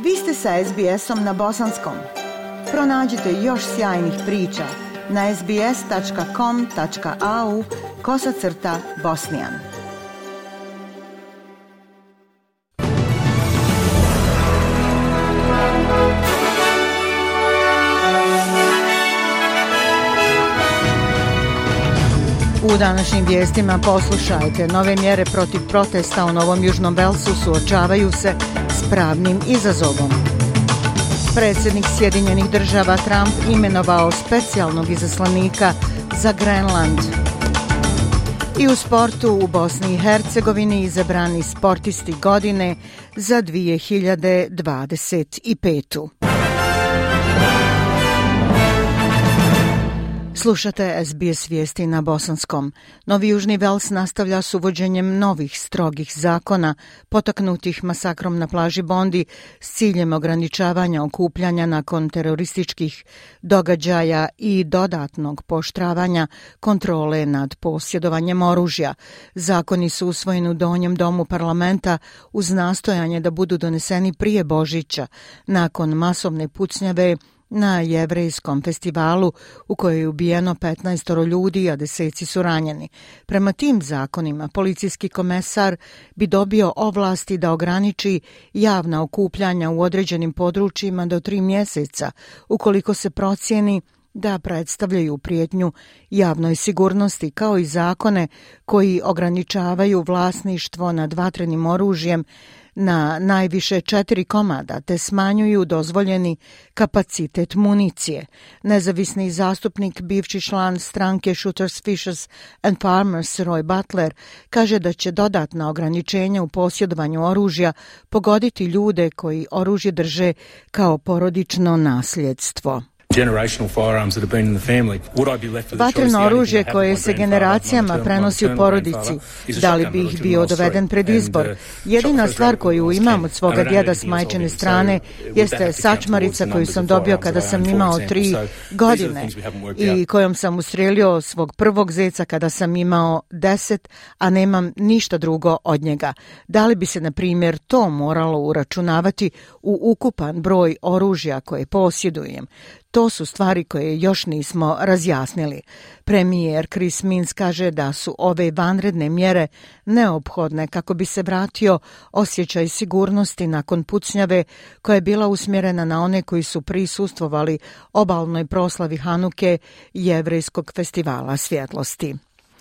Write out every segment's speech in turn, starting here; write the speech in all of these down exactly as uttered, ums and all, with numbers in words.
Vi ste sa es be esom na bosanskom. Pronađite još sjajnih priča na es be es tačka com tačka a u kosacrta bosnijan. U današnjim vijestima poslušajte, nove mjere protiv protesta u Novom Južnom Velsu suočavaju se s pravnim izazovom. Predsjednik Sjedinjenih Država Trump imenovao specijalnog izaslanika za Grenland. I u sportu u Bosni i Hercegovini izabrani sportisti godine za dvije hiljade dvadeset pet. Slušate es be es vijesti na bosanskom. Novi Južni Vels nastavlja s uvođenjem novih strogih zakona potaknutih masakrom na plaži Bondi s ciljem ograničavanja okupljanja nakon terorističkih događaja i dodatnog pooštravanja kontrole nad posjedovanjem oružja. Zakoni su usvojeni u Donjem domu parlamenta uz nastojanje da budu doneseni prije Božića nakon masovne pucnjave na jevrejskom festivalu u kojoj je ubijeno petnaest ljudi, a deseci su ranjeni. Prema tim zakonima, policijski komesar bi dobio ovlasti da ograniči javna okupljanja u određenim područjima do tri mjeseca, ukoliko se procijeni da predstavljaju prijetnju javnoj sigurnosti, kao i zakone koji ograničavaju vlasništvo nad vatrenim oružjem na najviše četiri komada te smanjuju dozvoljeni kapacitet municije. Nezavisni zastupnik, bivši član stranke Shooters, Fishers and Farmers Roy Butler kaže da će dodatna ograničenja u posjedovanju oružja pogoditi ljude koji oružje drže kao porodično nasljedstvo. Vatreno oružje koje se generacijama prenosi u porodici, da li bi ih bio doveden pred izbor? Jedina stvar koju imam od svoga djeda s majčine strane jeste sačmarica koju sam dobio kada sam imao tri godine i kojom sam ustrijelio svog prvog zeca kada sam imao deset, a nemam ništa drugo od njega. Da li bi se, na primjer, to moralo uračunavati u ukupan broj oružja koje posjedujem? To su stvari koje još nismo razjasnili. Premijer Chris Minns kaže da su ove vanredne mjere neophodne kako bi se vratio osjećaj sigurnosti nakon pucnjave koja je bila usmjerena na one koji su prisustvovali obalnoj proslavi Hanuke, jevrejskog festivala svjetlosti.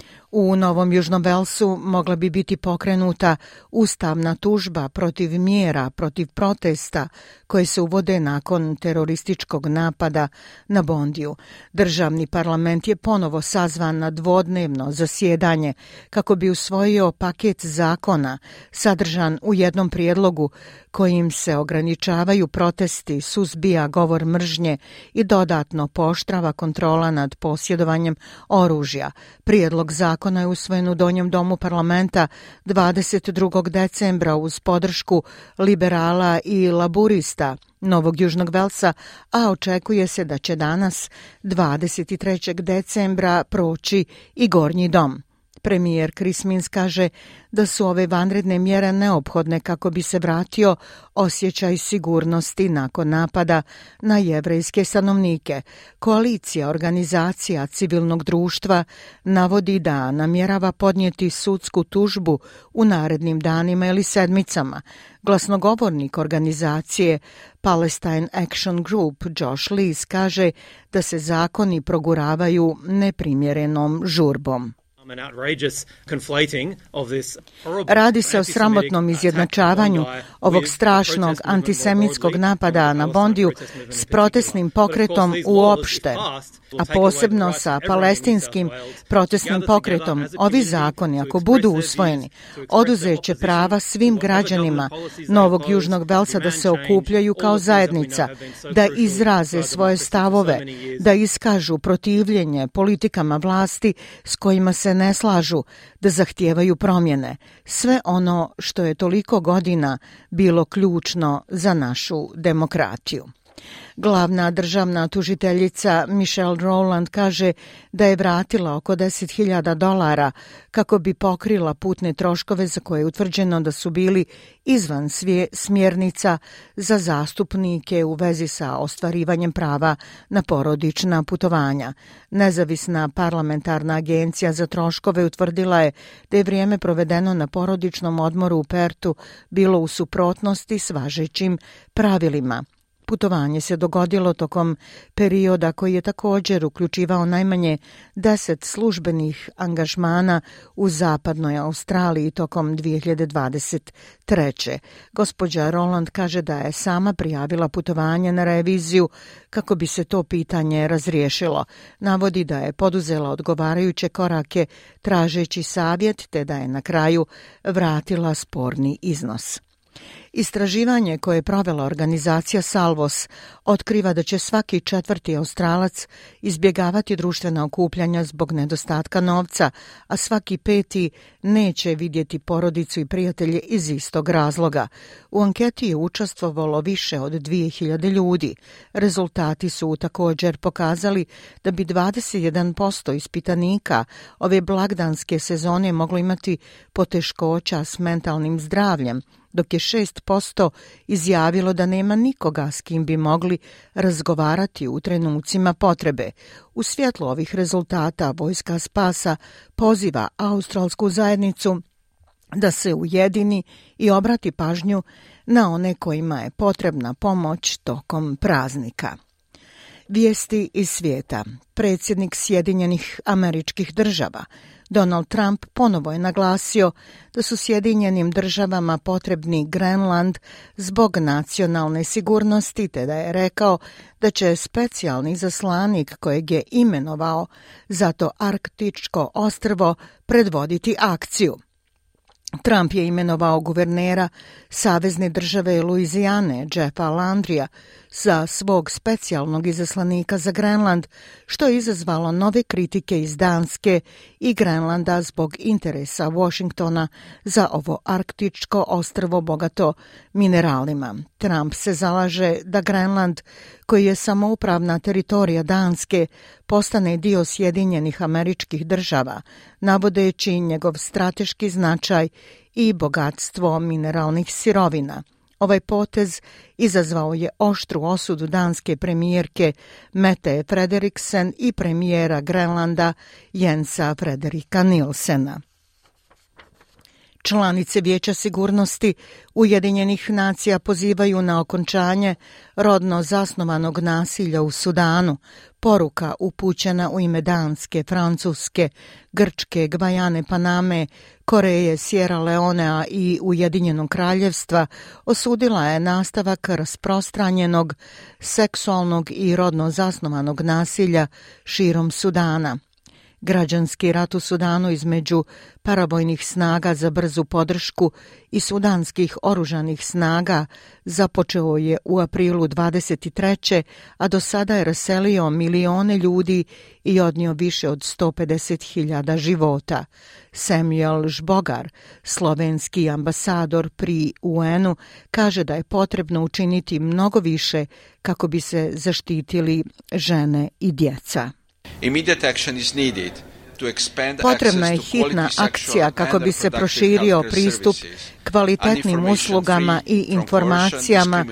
U Novom Južnom Velsu mogla bi biti pokrenuta ustavna tužba protiv mjera protiv protesta koje se uvode nakon terorističkog napada na Bondiju. Državni parlament je ponovo sazvan na dvodnevno zasjedanje kako bi usvojio paket zakona sadržan u jednom prijedlogu kojim se ograničavaju protesti, suzbija govor mržnje i dodatno pooštrava kontrola nad posjedovanjem oružja. Prijedlog zakona je usvojen u Donjem domu parlamenta dvadeset drugog decembra uz podršku liberala i laburista Novog Južnog Velsa, a očekuje se da će danas, dvadeset trećeg decembra, proći i Gornji dom. Premijer Chris Minns kaže da su ove vanredne mjere neophodne kako bi se vratio osjećaj sigurnosti nakon napada na jevrejske stanovnike. Koalicija organizacija civilnog društva navodi da namjerava podnijeti sudsku tužbu u narednim danima ili sedmicama. Glasnogovornik organizacije Palestine Action Group Josh Lees kaže da se zakoni proguravaju neprimjerenom žurbom. Radi se o sramotnom izjednačavanju ovog strašnog antisemitskog napada na Bondiju s protestnim pokretom uopšte, a posebno sa palestinskim protestnim pokretom. Ovi zakoni, ako budu usvojeni, oduzet će prava svim građanima Novog Južnog Velsa da se okupljaju kao zajednica, da izraze svoje stavove, da iskažu protivljenje politikama vlasti s kojima se ne slažu, da zahtijevaju promjene. Sve ono što je toliko godina bilo ključno za našu demokratiju. Glavna državna tužiteljica Michelle Rowland kaže da je vratila oko deset hiljada dolara kako bi pokrila putne troškove za koje je utvrđeno da su bili izvan svije smjernica za zastupnike u vezi sa ostvarivanjem prava na porodična putovanja. Nezavisna parlamentarna agencija za troškove utvrdila je da je vrijeme provedeno na porodičnom odmoru u Pertu bilo u suprotnosti s važećim pravilima. Putovanje se dogodilo tokom perioda koji je također uključivao najmanje deset službenih angažmana u zapadnoj Australiji tokom dvije hiljade dvadeset treće. Gospođa Rowland kaže da je sama prijavila putovanje na reviziju kako bi se to pitanje razriješilo. Navodi da je poduzela odgovarajuće korake tražeći savjet te da je na kraju vratila sporni iznos. Istraživanje koje je provela organizacija Salvos otkriva da će svaki četvrti Australac izbjegavati društvena okupljanja zbog nedostatka novca, a svaki peti neće vidjeti porodicu i prijatelje iz istog razloga. U anketi je učestvovalo više od dvije hiljade ljudi. Rezultati su također pokazali da bi dvadeset jedan posto ispitanika ove blagdanske sezone moglo imati poteškoća s mentalnim zdravljem, dok je šest posto izjavilo da nema nikoga s kim bi mogli razgovarati u trenucima potrebe. U svjetlu ovih rezultata Vojska spasa poziva australsku zajednicu da se ujedini i obrati pažnju na one kojima je potrebna pomoć tokom praznika. Vijesti iz svijeta. Predsjednik Sjedinjenih Američkih Država Donald Trump ponovo je naglasio da su Sjedinjenim državama potrebni Grenland zbog nacionalne sigurnosti, te da je rekao da će specijalni zaslanik kojeg je imenovao za to arktičko ostrvo predvoditi akciju. Trump je imenovao guvernera savezne države Luizijane Jeffa Landrija za svog specijalnog izaslanika za Grenland, što je izazvalo nove kritike iz Danske i Grenlanda zbog interesa Washingtona za ovo arktičko ostrvo bogato mineralima. Trump se zalaže da Grenland, koji je samoupravna teritorija Danske, postane dio Sjedinjenih Američkih Država, navodeći njegov strateški značaj i bogatstvo mineralnih sirovina. Ovaj potez izazvao je oštru osudu danske premijerke Mette Frederiksen i premijera Grenlanda Jensa Frederika Nilsena. Članice Vijeća sigurnosti Ujedinjenih nacija pozivaju na okončanje rodno zasnovanog nasilja u Sudanu. Poruka upućena u ime Danske, Francuske, Grčke, Gvajane, Paname, Koreje, Sierra Leonea i Ujedinjenog kraljevstva osudila je nastavak rasprostranjenog seksualnog i rodno zasnovanog nasilja širom Sudana. Građanski rat u Sudanu između paravojnih snaga za brzu podršku i sudanskih oružanih snaga započeo je u aprilu dvadeset treće, a do sada je raselio milione ljudi i odnio više od sto pedeset hiljada života. Samuel Žbogar, slovenski ambasador pri U N-u, kaže da je potrebno učiniti mnogo više kako bi se zaštitili žene i djeca. Immediate action is needed to expand Potrebna je hitna akcija kako bi se proširio pristup kvalitetnim uslugama i informacijama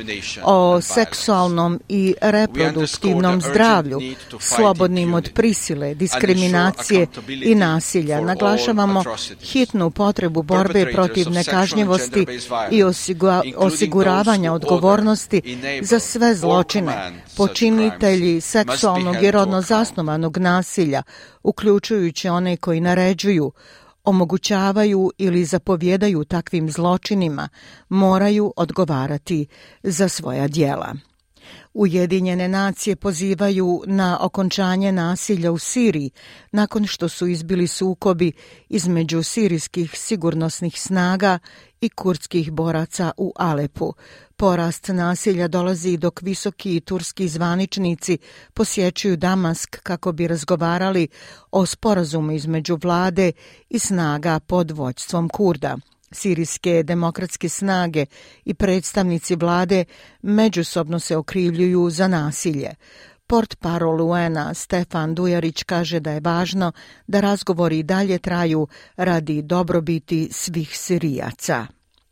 o seksualnom i reproduktivnom zdravlju, slobodnim od prisile, diskriminacije i nasilja. Naglašavamo hitnu potrebu borbe protiv nekažnjivosti i osiguravanja odgovornosti za sve zločine. Počinitelji seksualnog i rodno zasnovanog nasilja, uključujući one koji naređuju, omogućavaju ili zapovjedaju takvim zločinima, moraju odgovarati za svoja djela. Ujedinjene nacije pozivaju na okončanje nasilja u Siriji nakon što su izbili sukobi između sirijskih sigurnosnih snaga i kurdskih boraca u Alepu. Porast nasilja dolazi dok visoki turski zvaničnici posjećuju Damask kako bi razgovarali o sporazumu između vlade i snaga pod vođstvom Kurda. Sirijske demokratske snage i predstavnici vlade međusobno se okrivljuju za nasilje. Portparol U N-a Stefan Dujarić kaže da je važno da razgovori i dalje traju radi dobrobiti svih Sirijaca.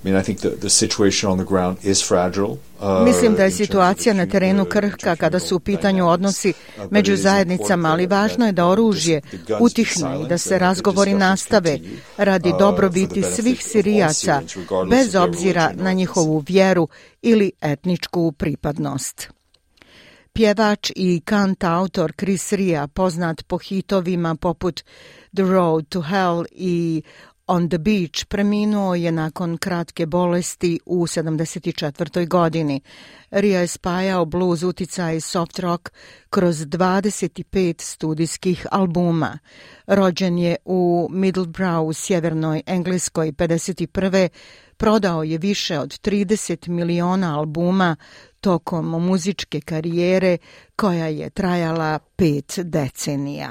Mislim da je situacija na terenu krhka kada su u pitanju odnosi među zajednicama, ali važno je da oružje utihne i da se razgovori nastave radi dobrobiti svih Sirijaca, bez obzira na njihovu vjeru ili etničku pripadnost. Pjevač i kantautor Chris Ria, poznat po hitovima poput The Road to Hell i On the Beach, preminuo je nakon kratke bolesti u sedamdeset četvrtoj godini. Ria je spajao blues, uticaj i soft rock kroz dvadeset pet studijskih albuma. Rođen je u Middlebrough u sjevernoj Engleskoj pedeset prve. Prodao je više od trideset miliona albuma tokom muzičke karijere koja je trajala pet decenija.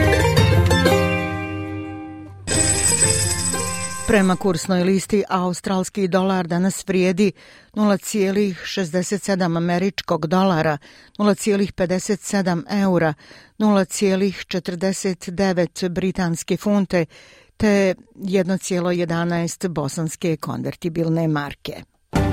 Prema kursnoj listi australski dolar danas vrijedi nula zarez šezdeset sedam američkog dolara, nula zarez pedeset sedam eura, nula zarez četrdeset devet britanske funte te jedna zarez jedanaest bosanske konvertibilne marke.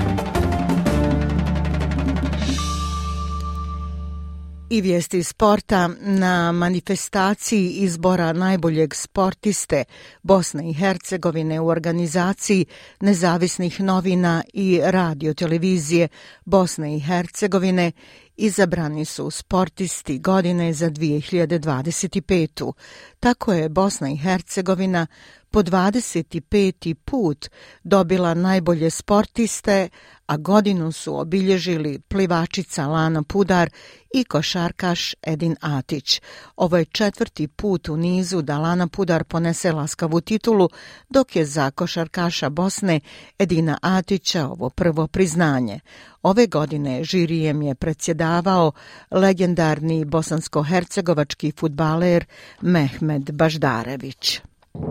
I vijesti sporta. Na manifestaciji izbora najboljeg sportiste Bosne i Hercegovine u organizaciji nezavisnih novina i radiotelevizije Bosne i Hercegovine izabrani su sportisti godine za dvije hiljade dvadeset petu. Tako je Bosna i Hercegovina po dvadeset peti put dobila najbolje sportiste, a godinu su obilježili plivačica Lana Pudar i košarkaš Edin Atić. Ovo je četvrti put u nizu da Lana Pudar ponese laskavu titulu, dok je za košarkaša Bosne Edina Atića ovo prvo priznanje. Ove godine žirijem je predsjedavao legendarni bosansko-hercegovački fudbaler Mehmed Baždarević.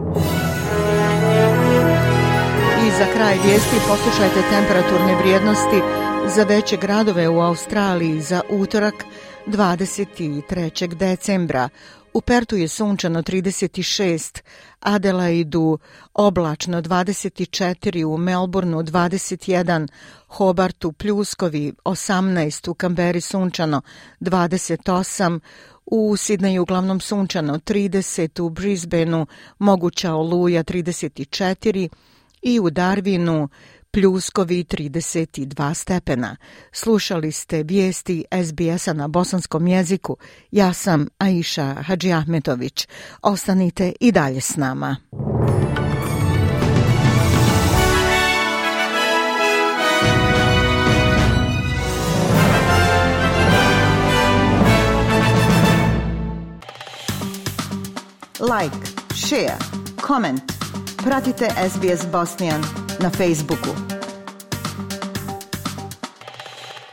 I za kraj vijesti poslušajte temperaturne vrijednosti za veće gradove u Australiji za utorak dvadeset trećeg decembra. U Pertu je sunčano trideset šest, Adelaidu oblačno dvadeset četiri, u Melbourneu dvadeset jedan, Hobartu pljuskovi osamnaest, u Kamberi sunčano dvadeset osam, u Sidneju uglavnom sunčano trideset, u Brisbaneu moguća oluja trideset četiri i u Darwinu pljuskovi trideset dva stepena. Slušali ste vijesti S B S-a na bosanskom jeziku. Ja sam Aisha Hadžiahmetović. Ostanite i dalje s nama. Like, share, comment. Pratite S B S Bosnian na Facebooku.